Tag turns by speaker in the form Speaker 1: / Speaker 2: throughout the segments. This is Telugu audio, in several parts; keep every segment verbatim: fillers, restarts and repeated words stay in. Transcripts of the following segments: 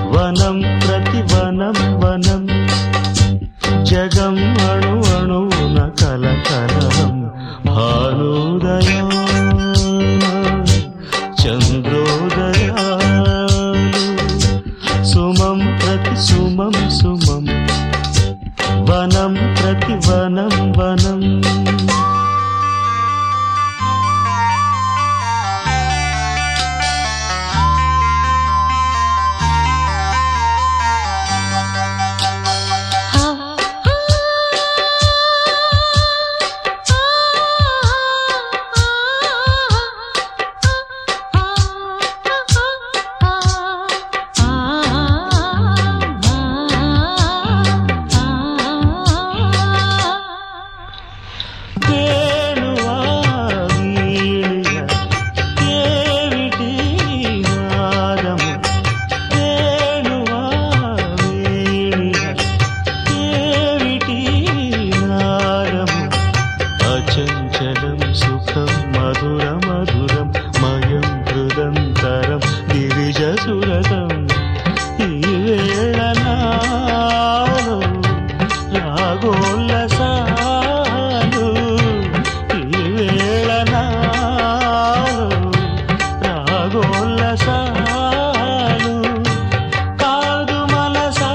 Speaker 1: వనం ప్రతి వనం వనం జగం అణు అణువున కలకలం భానుదయం చంద్రోదయాలు సుమం ప్రతి సుమం సుమం వనం ప్రతి వనం వనం చంచలం సుఖం మధుర మధురం మయం హృదంతరం గిరిజ సురతం ఈ వేళ నాలో రాగోల్లసాలు ఈ వేళ నాలో రాగోల్లసాలు కాదు మనసా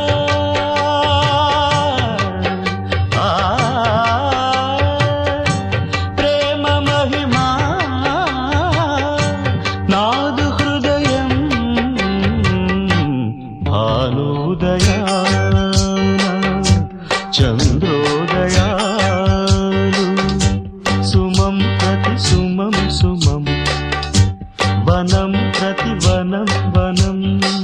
Speaker 1: నాదు హృదయం భానుదయాన చంద్రోదయాలు సుమం ప్రతి సుమం సుమం వనం ప్రతి వనం వనం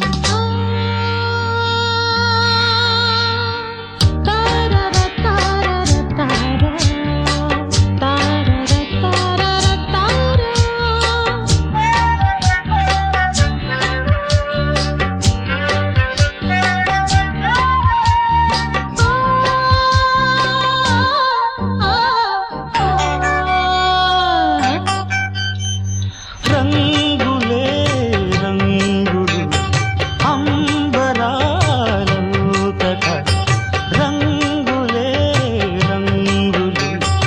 Speaker 1: రంగులే రంగులు అంబరాలంతట రంగులే రంగులు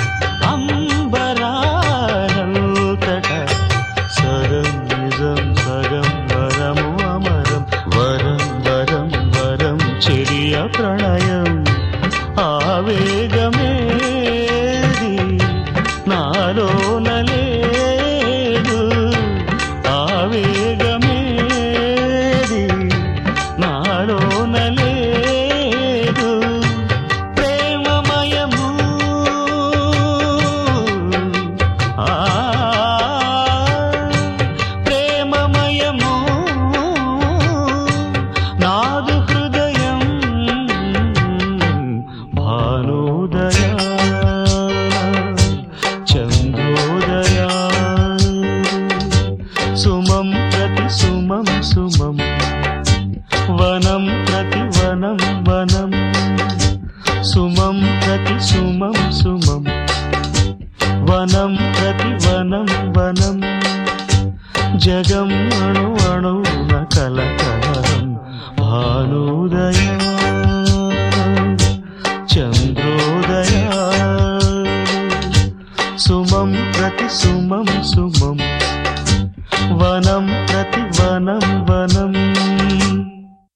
Speaker 1: అంబరాలంతట సరం నిజం సగం వరము అమరం వరం వరం వరం చెరియ ప్రణయం ఆవేగమేది నాలోనలే ఆవేగమేది నాలోన లేదు ప్రేమమయము ఆ ప్రేమమయము నాదు హృదయం భానుదయాన చంద్రోదయాలు సుమం ప్రతి సుమం సుమం వనం ప్రతి వనం వనం సుమం ప్రతి సుమం సుమం వనం ప్రతి వనం వనం జగం అణు అణువున కలకలం భానుదయాన చంద్రోదయాలు సుమం ప్రతి సుమం సుమం